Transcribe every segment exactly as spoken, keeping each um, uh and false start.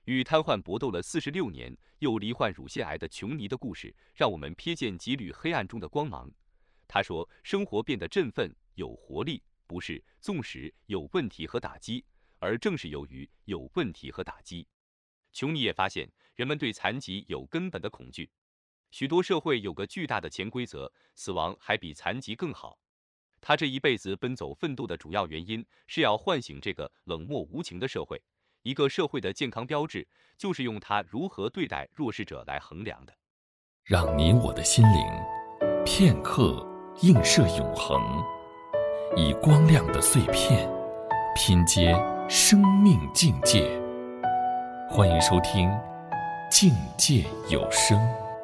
与瘫痪搏斗了四十六年，又罹患乳腺癌的琼尼的故事，让我们瞥见几缕黑暗中的光芒。他说：“生活变得振奋、有活力，不是纵使有问题和打击，而正是由于有问题和打击。”琼尼也发现，人们对残疾有根本的恐惧。许多社会有个巨大的潜规则：死亡还比残疾更好。他这一辈子奔走奋斗的主要原因，是要唤醒这个冷漠无情的社会。一个社会的健康标志，就是用它如何对待弱势者来衡量的。 让你我的心灵片刻映射永恒，以光亮的碎片拼接生命境界。欢迎收听境界有声。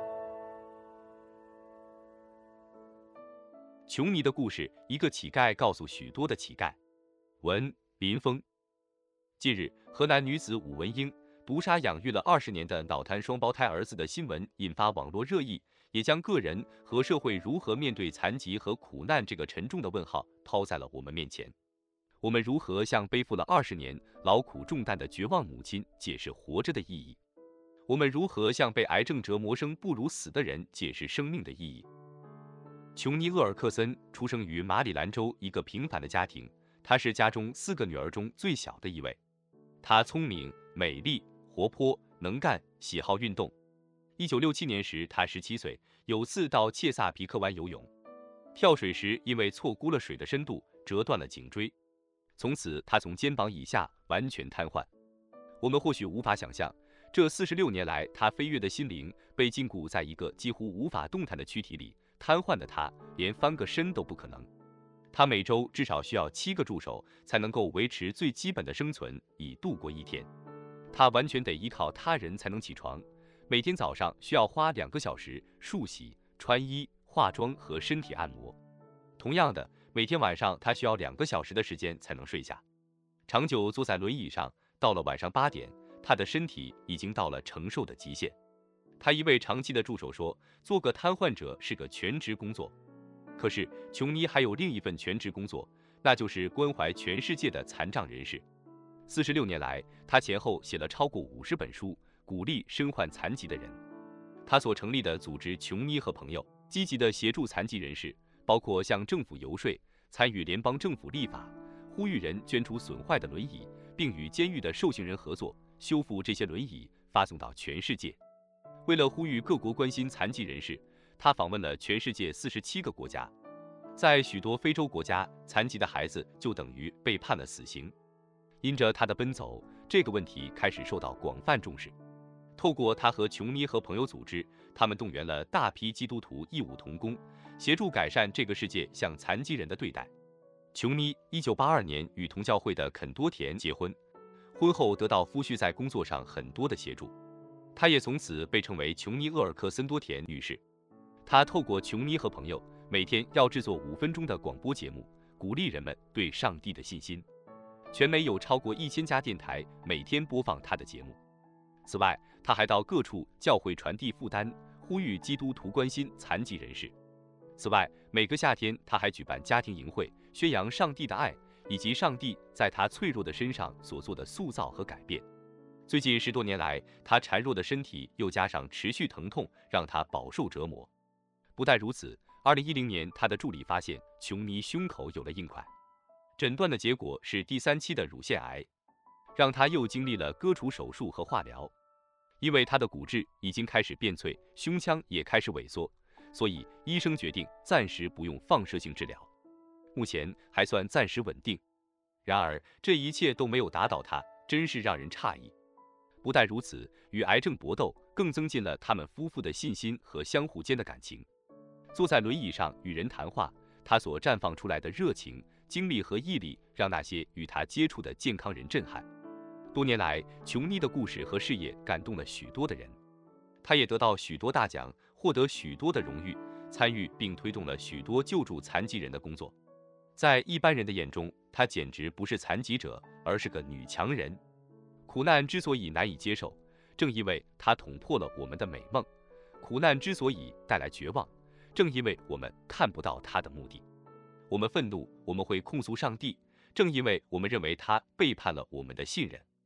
琼尼的故事，一个乞丐告诉许多的乞丐。文林峰。近日，河南女子武文英毒杀养育了二十年的脑瘫双胞胎儿子的新闻引发网络热议，也将个人和社会如何面对残疾和苦难这个沉重的问号抛在了我们面前。我们如何向背负了二十年劳苦重担的绝望母亲解释活着的意义？我们如何向被癌症折磨生不如死的人解释生命的意义？琼尼·厄尔克森出生于马里兰州一个平凡的家庭，她是家中四个女儿中最小的一位。她聪明、美丽、活泼、能干，喜好运动。一九六七年时，她十七岁，有次到切萨皮克湾游泳，跳水时因为错估了水的深度，折断了颈椎。从此，她从肩膀以下完全瘫痪。我们或许无法想象，这四十六年来，她飞跃的心灵被禁锢在一个几乎无法动弹的躯体里。瘫痪的她连翻个身都不可能。她每周至少需要七个助手才能够维持最基本的生存，以度过一天。她完全得依靠他人才能起床，每天早上需要花两个小时漱洗、穿衣、化妆和身体按摩。同样的，每天晚上她需要两个小时的时间才能睡下。长久坐在轮椅上，到了晚上八点，她的身体已经到了承受的极限。他一位长期的助手说，做个瘫痪者是个全职工作。可是琼尼还有另一份全职工作，那就是关怀全世界的残障人士。四十六年来，他前后写了超过五十本书，鼓励身患残疾的人。他所成立的组织琼尼和朋友，积极地协助残疾人士，包括向政府游说，参与联邦政府立法，呼吁人捐出损坏的轮椅，并与监狱的受刑人合作，修复这些轮椅，发送到全世界。为了呼吁各国关心残疾人士，他访问了全世界四十七个国家。在许多非洲国家，残疾的孩子就等于被判了死刑。因着他的奔走，这个问题开始受到广泛重视。透过他和琼尼和朋友组织，他们动员了大批基督徒义务同工，协助改善这个世界向残疾人的对待。琼尼一九八二年与同教会的肯多田结婚，婚后得到夫婿在工作上很多的协助。她也从此被称为琼尼·厄尔克森多田女士。她透过琼尼和朋友，每天要制作五分钟的广播节目，鼓励人们对上帝的信心。全美有超过一千家电台每天播放她的节目。此外，她还到各处教会传递负担，呼吁基督徒关心残疾人士。此外，每个夏天她还举办家庭营会，宣扬上帝的爱，以及上帝在她脆弱的身上所做的塑造和改变。最近十多年来，他孱弱的身体又加上持续疼痛，让他饱受折磨。不但如此，二零一零年，他的助理发现琼尼胸口有了硬块，诊断的结果是第三期的乳腺癌，让他又经历了割除手术和化疗。因为他的骨质已经开始变脆，胸腔也开始萎缩，所以医生决定暂时不用放射性治疗，目前还算暂时稳定。然而，这一切都没有打倒他，真是让人诧异。不但如此，与癌症搏斗更增进了他们夫妇的信心和相互间的感情。坐在轮椅上与人谈话，他所绽放出来的热情、精力和毅力，让那些与他接触的健康人震撼。多年来，琼尼的故事和事业感动了许多的人，他也得到许多大奖，获得许多的荣誉，参与并推动了许多救助残疾人的工作。在一般人的眼中，他简直不是残疾者，而是个女强人。苦难之所以难以接受，正因为它捅破了我们的美梦；苦难之所以带来绝望，正因为我们看不到它的目的。我们愤怒，我们会控诉上帝，正因为我们认为他背叛了我们的信任。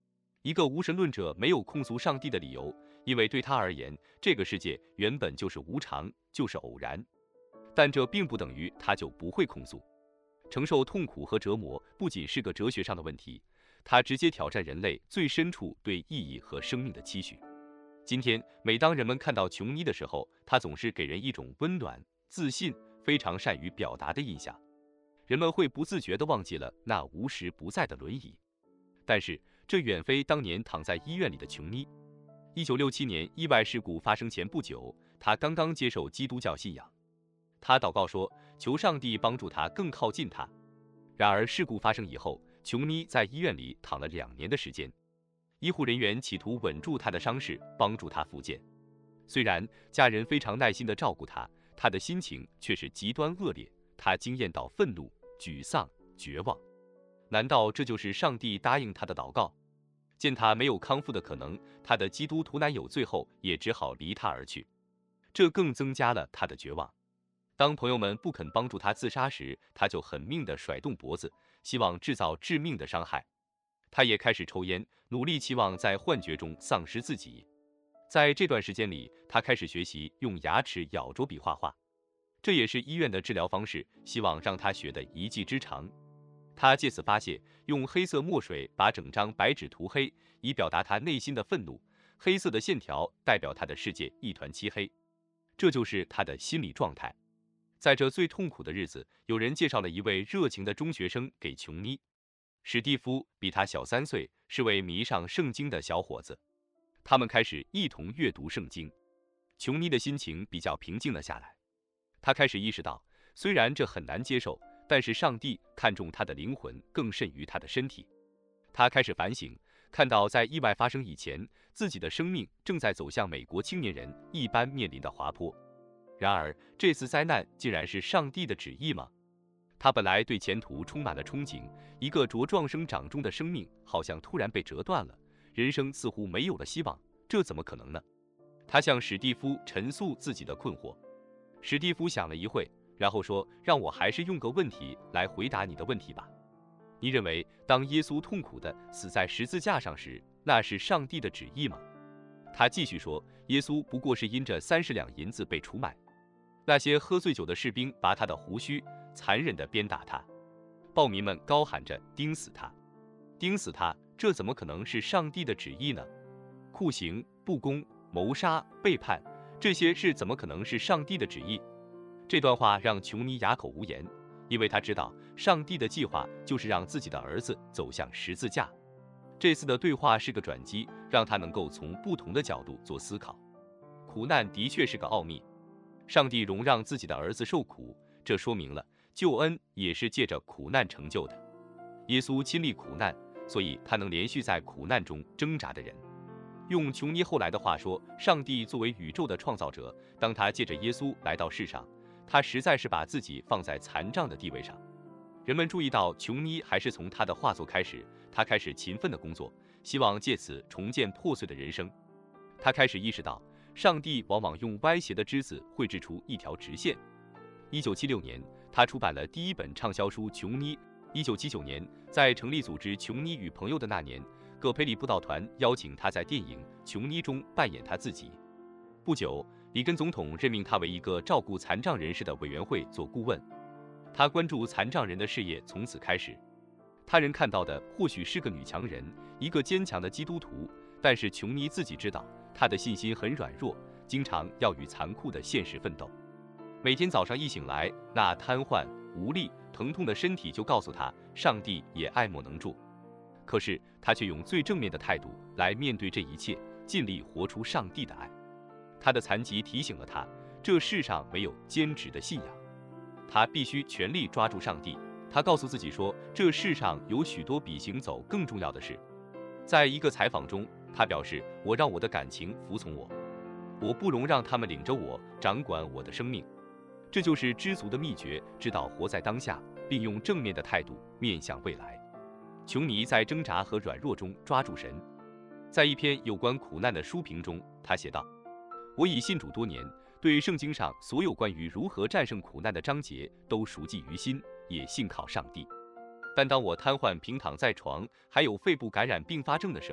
一个无神论者没有控诉上帝的理由，因为对他而言，这个世界原本就是无常，就是偶然。但这并不等于他就不会控诉。承受痛苦和折磨不仅是个哲学上的问题，它直接挑战人类最深处对意义和生命的期许。今天，每当人们看到琼妮的时候，她总是给人一种温暖、自信、非常善于表达的印象。人们会不自觉地忘记了那无时不在的轮椅。但是，这远非当年躺在医院里的琼妮。一九六七年意外事故发生前不久，她刚刚接受基督教信仰。她祷告说，求上帝帮助她更靠近他。然而，事故发生以后，琼妮在医院里躺了两年的时间。医护人员企图稳住她的伤势，帮助她复健。虽然家人非常耐心地照顾她，她的心情却是极端恶劣。她惊艳到愤怒、沮丧、绝望。难道这就是上帝答应她的祷告？见她没有康复的可能，她的基督徒男友最后也只好离她而去。这更增加了她的绝望。当朋友们不肯帮助她自杀时，她就狠命地甩动脖子，希望制造致命的伤害。她也开始抽烟，努力期望在幻觉中丧失自己。在这段时间里，她开始学习用牙齿咬着笔画画，这也是医院的治疗方式，希望让她学得一技之长。她借此发泄，用黑色墨水把整张白纸涂黑，以表达她内心的愤怒。黑色的线条代表她的世界一团漆黑，这就是她的心理状态。在这最痛苦的日子，有人介绍了一位热情的中学生给琼妮。史蒂夫比他小三岁，是位迷上圣经的小伙子。他们开始一同阅读圣经。琼妮的心情比较平静了下来。她开始意识到，虽然这很难接受，但是上帝看重她的灵魂更甚于她的身体。她开始反省，看到在意外发生以前，自己的生命正在走向美国青年人一般面临的滑坡。然而，这次灾难竟然是上帝的旨意吗？他本来对前途充满了憧憬，一个茁壮生长中的生命好像突然被折断了，人生似乎没有了希望，这怎么可能呢？他向史蒂夫陈述自己的困惑。史蒂夫想了一会，然后说，让我还是用个问题来回答你的问题吧。你认为当耶稣痛苦地死在十字架上时，那是上帝的旨意吗？他继续说，耶稣不过是因着三十两银子被出卖。那些喝醉酒的士兵拔他的胡须，残忍地鞭打他。暴民们高喊着钉死他，钉死他，这怎么可能是上帝的旨意呢？酷刑、不公、谋杀、背叛，这些是怎么可能是上帝的旨意？这段话让琼妮哑口无言，因为他知道上帝的计划就是让自己的儿子走向十字架。这次的对话是个转机，让他能够从不同的角度做思考。苦难的确是个奥秘，上帝容让自己的儿子受苦，这说明了救恩也是借着苦难成就的。耶稣亲历苦难，所以他能连续在苦难中挣扎的人。用琼妮后来的话说，上帝作为宇宙的创造者，当他借着耶稣来到世上，他实在是把自己放在残障的地位上。人们注意到琼妮还是从他的画作开始，他开始勤奋的工作，希望借此重建破碎的人生。他开始意识到，上帝往往用歪斜的枝子绘制出一条直线。一九七六年，他出版了第一本畅销书《琼妮》。一九七九年，在成立组织《琼妮与朋友》的那年，葛培里布道团邀请他在电影《琼妮》中扮演他自己。不久，里根总统任命他为一个照顾残障人士的委员会做顾问。他关注残障人的事业从此开始。他人看到的或许是个女强人，一个坚强的基督徒，但是琼妮自己知道，她的信心很软弱，经常要与残酷的现实奋斗。每天早上一醒来，那瘫痪、无力、疼痛的身体就告诉她，上帝也爱莫能助。可是她却用最正面的态度来面对这一切，尽力活出上帝的爱。她的残疾提醒了她，这世上没有坚持的信仰。他必须全力抓住上帝。他告诉自己说，这世上有许多比行走更重要的事。在一个采访中，他表示，我让我的感情服从我，我不容让他们领着我，掌管我的生命。这就是知足的秘诀，知道活在当下，并用正面的态度面向未来。琼妮在挣扎和软弱中抓住神。在一篇有关苦难的书评中，他写道，我已信主多年，对圣经上所有关于如何战胜苦难的章节都熟记于心，也信靠上帝。但当我瘫痪平躺在床，还有肺部感染并发症的时候，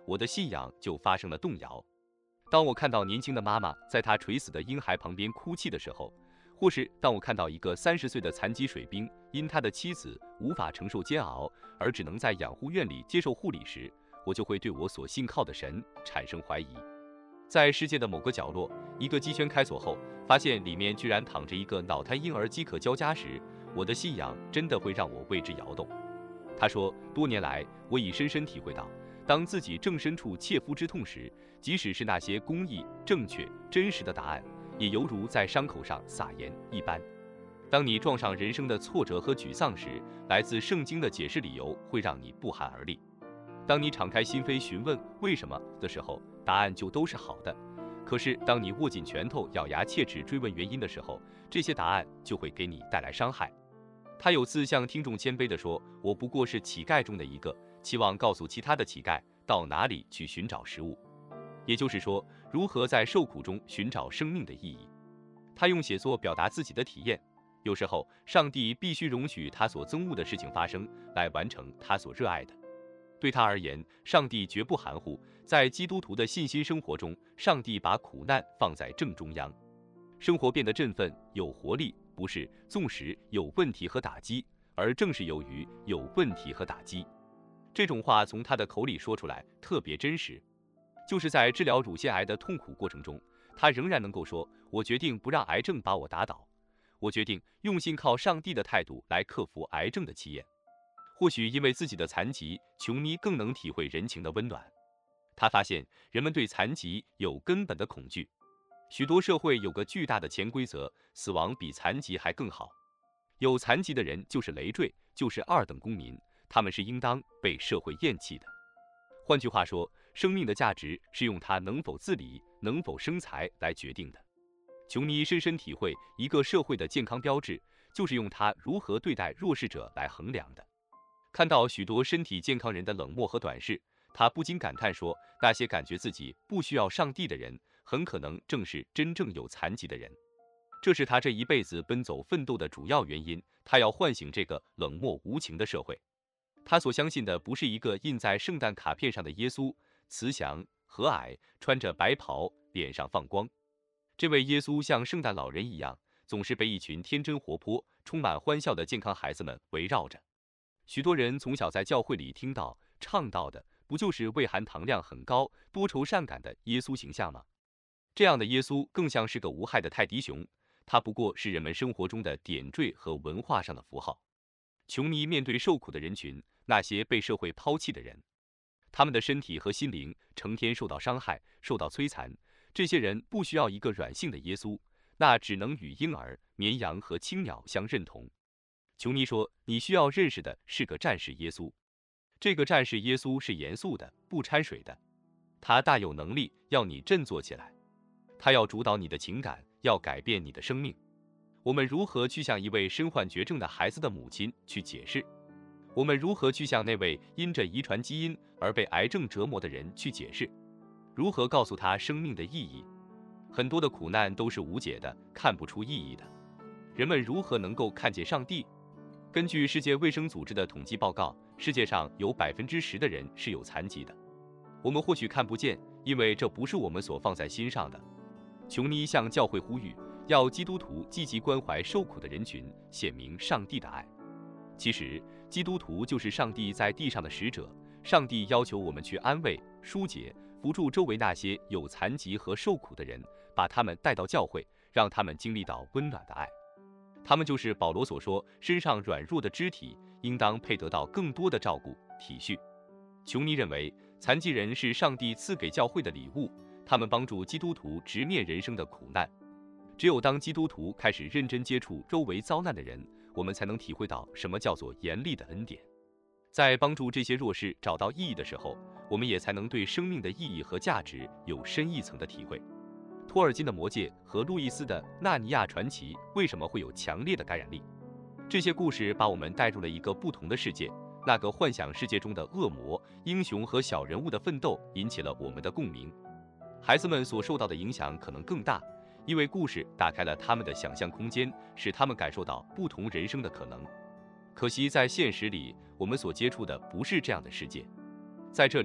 我的信仰就发生了动摇。当我看到年轻的妈妈在她垂死的婴孩旁边哭泣的时候，或是当我看到一个三十岁的残疾水兵因他的妻子无法承受煎熬而只能在养护院里接受护理时，我就会对我所信靠的神产生怀疑。在世界的某个角落，一个鸡圈开锁后，发现里面居然躺着一个脑瘫婴儿饥渴交加时，我的信仰真的会让我为之摇动。他说，多年来我已深深体会到，当自己正身处切肤之痛时，即使是那些公义、正确、真实的答案，也犹如在伤口上撒盐一般。当你撞上人生的挫折和沮丧时，来自圣经的解释理由会让你不寒而栗。当你敞开心扉询问为什么的时候，答案就都是好的。可是当你握紧拳头咬牙切齿追问原因的时候，这些答案就会给你带来伤害。他有次向听众谦卑地说，我不过是乞丐中的一个，期望告诉其他的乞丐到哪里去寻找食物，也就是说，如何在受苦中寻找生命的意义。他用写作表达自己的体验，有时候上帝必须容许他所憎恶的事情发生，来完成他所热爱的。对他而言，上帝绝不含糊。在基督徒的信心生活中，上帝把苦难放在正中央，生活变得振奋有活力，不是纵使有问题和打击，而正是由于有问题和打击。这种话从他的口里说出来特别真实。就是在治疗乳腺癌的痛苦过程中，他仍然能够说，我决定不让癌症把我打倒，我决定用信靠上帝的态度来克服癌症的气焰。或许因为自己的残疾，琼妮更能体会人情的温暖。他发现人们对残疾有根本的恐惧，许多社会有个巨大的潜规则，死亡比残疾还更好。有残疾的人就是累赘，就是二等公民，他们是应当被社会厌弃的。换句话说，生命的价值是用它能否自理、能否生财来决定的。琼妮深深体会，一个社会的健康标志就是用它如何对待弱势者来衡量的。看到许多身体健康人的冷漠和短视，他不禁感叹说，那些感觉自己不需要上帝的人，很可能正是真正有残疾的人。这是他这一辈子奔走奋斗的主要原因，他要唤醒这个冷漠无情的社会。他所相信的不是一个印在圣诞卡片上的耶稣，慈祥、和蔼，穿着白袍，脸上放光。这位耶稣像圣诞老人一样，总是被一群天真活泼、充满欢笑的健康孩子们围绕着。许多人从小在教会里听到、唱到的，不就是胃含糖量很高、多愁善感的耶稣形象吗？这样的耶稣更像是个无害的泰迪熊，他不过是人们生活中的点缀和文化上的符号。琼妮面对受苦的人群，那些被社会抛弃的人，他们的身体和心灵成天受到伤害、受到摧残，这些人不需要一个软性的耶稣，那只能与婴儿、绵羊和青鸟相认同。琼妮说，你需要认识的是个战士耶稣。这个战士耶稣是严肃的，不掺水的，他大有能力要你振作起来，他要主导你的情感，要改变你的生命。我们如何去向一位身患绝症的孩子的母亲去解释？我们如何去向那位因着遗传基因而被癌症折磨的人去解释？如何告诉他生命的意义？很多的苦难都是无解的，看不出意义的。人们如何能够看见上帝？根据世界卫生组织的统计报告，世界上有百分之十的人是有残疾的。我们或许看不见，因为这不是我们所放在心上的。琼妮向教会呼吁，要基督徒积极关怀受苦的人群，显明上帝的爱。其实，基督徒就是上帝在地上的使者，上帝要求我们去安慰、疏解、扶助周围那些有残疾和受苦的人，把他们带到教会，让他们经历到温暖的爱。他们就是保罗所说，身上软弱的肢体应当配得到更多的照顾、体恤。琼妮认为，残疾人是上帝赐给教会的礼物，他们帮助基督徒直面人生的苦难。只有当基督徒开始认真接触周围遭难的人，我们才能体会到什么叫做严厉的恩典。在帮助这些弱势找到意义的时候，我们也才能对生命的意义和价值有深一层的体会。托尔金的《魔戒》和路易斯的《纳尼亚传奇》为什么会有强烈的感染力？这些故事把我们带入了一个不同的世界，那个幻想世界中的恶魔、英雄和小人物的奋斗引起了我们的共鸣。孩子们所受到的影响可能更大，因为故事打开了他们的想象空间，使他们感受到不同人生的可能。可惜在现实里，我们所接触的不是这样的世界。在这里，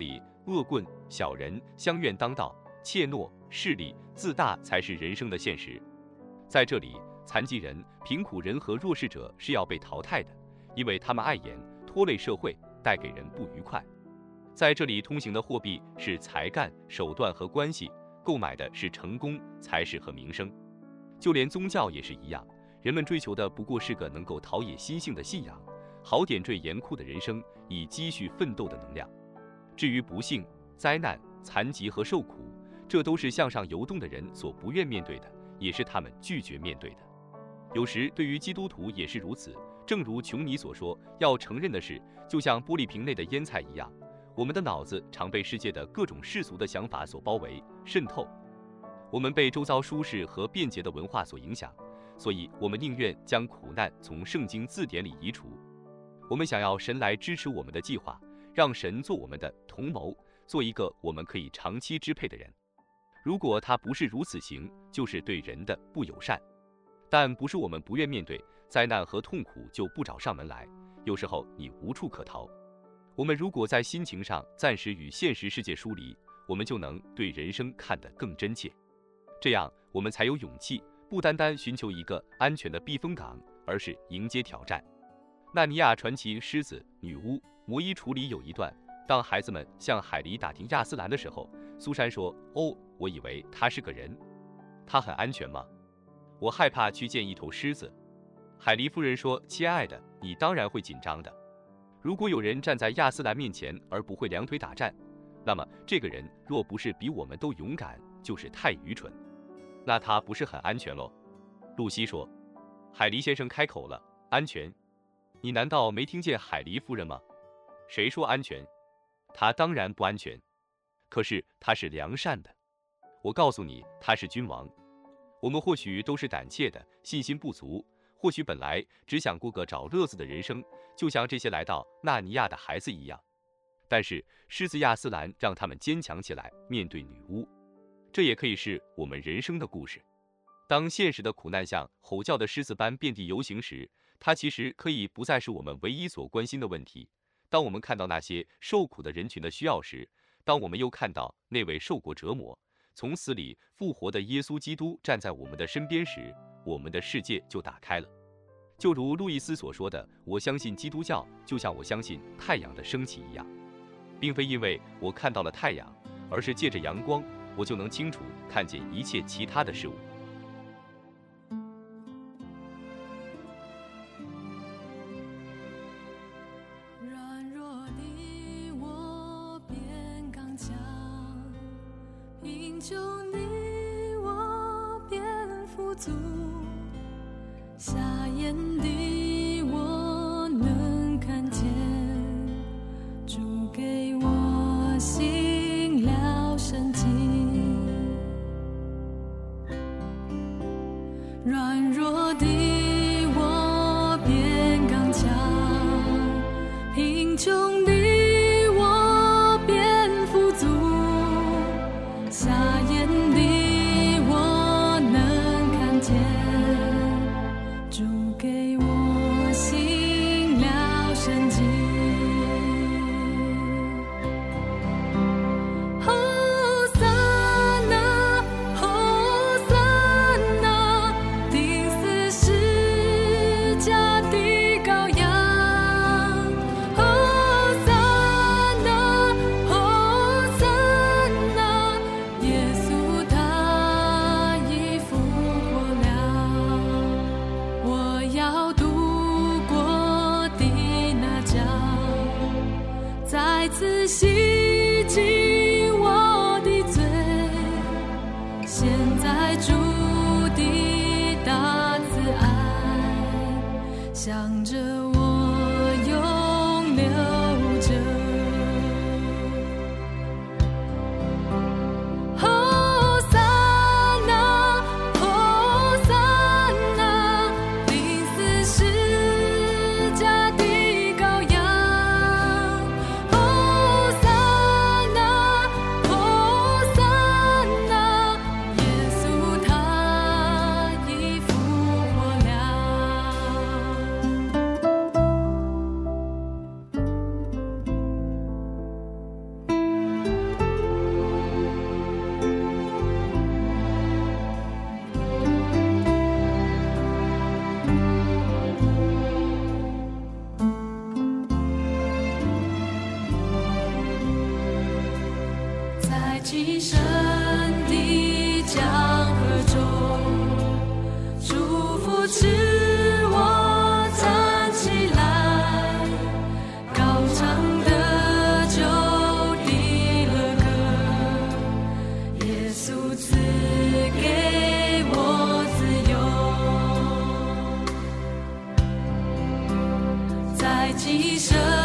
恶棍、小人、相怨当道、怯懦、势利、自大才是人生的现实。在这里，残疾人、贫苦人和弱势者是要被淘汰的，因为他们碍眼、拖累社会，带给人不愉快。在这里通行的货币是才干、手段和关系，购买的是成功、才识和名声。就连宗教也是一样，人们追求的不过是个能够陶冶心性的信仰，好点缀严酷的人生，以积蓄奋斗的能量。至于不幸、灾难、残疾和受苦，这都是向上游动的人所不愿面对的，也是他们拒绝面对的。有时对于基督徒也是如此，正如琼尼所说，要承认的是，就像玻璃瓶内的烟菜一样，我们的脑子常被世界的各种世俗的想法所包围、渗透。我们被周遭舒适和便捷的文化所影响，所以我们宁愿将苦难从圣经字典里移除。我们想要神来支持我们的计划，让神做我们的同谋，做一个我们可以长期支配的人。如果他不是如此行，就是对人的不友善。但不是我们不愿面对灾难和痛苦就不找上门来，有时候你无处可逃。我们如果在心情上暂时与现实世界疏离，我们就能对人生看得更真切。这样我们才有勇气，不单单寻求一个安全的避风港，而是迎接挑战。纳尼亚传奇狮子、女巫、魔衣橱里有一段，当孩子们向海狸打听亚斯兰的时候，苏珊说：哦，我以为他是个人。他很安全吗？我害怕去见一头狮子。海狸夫人说：亲爱的，你当然会紧张的。如果有人站在亚斯兰面前而不会两腿打战，那么这个人若不是比我们都勇敢，就是太愚蠢。那他不是很安全咯？露西说。海狸先生开口了：安全？你难道没听见海狸夫人吗？谁说安全？他当然不安全。可是他是良善的。我告诉你，他是君王。我们或许都是胆怯的，信心不足，或许本来只想过个找乐子的人生，就像这些来到纳尼亚的孩子一样。但是狮子亚斯兰让他们坚强起来，面对女巫。这也可以是我们人生的故事。当现实的苦难像吼叫的狮子般遍地游行时，它其实可以不再是我们唯一所关心的问题。当我们看到那些受苦的人群的需要时，当我们又看到那位受过折磨、从死里复活的耶稣基督站在我们的身边时，我们的世界就打开了。就如路易斯所说的，我相信基督教就像我相信太阳的升起一样，并非因为我看到了太阳，而是借着阳光，我就能清楚看见一切其他的事物。 软弱的我变刚强，贫穷的我变富足，瞎眼的我能看见，主给我醒了神经。软弱的我变刚强，贫穷的我变富足，瞎眼的我能看见，主给我醒了神经。哦撒那，哦撒那，钉死十架的羔羊。哦撒那，哦撒那，耶稣他已复活了。我要渡过的那江，再次洗净我的罪。现在主的大慈爱，向着我永流着。哦撒那，哦撒那，钉死十架的羔羊。哦撒那，哦撒那，耶稣他已复活了。 极深的江河中，祝福赐我站起来，高唱得救的乐歌。耶稣赐给我自由，在极深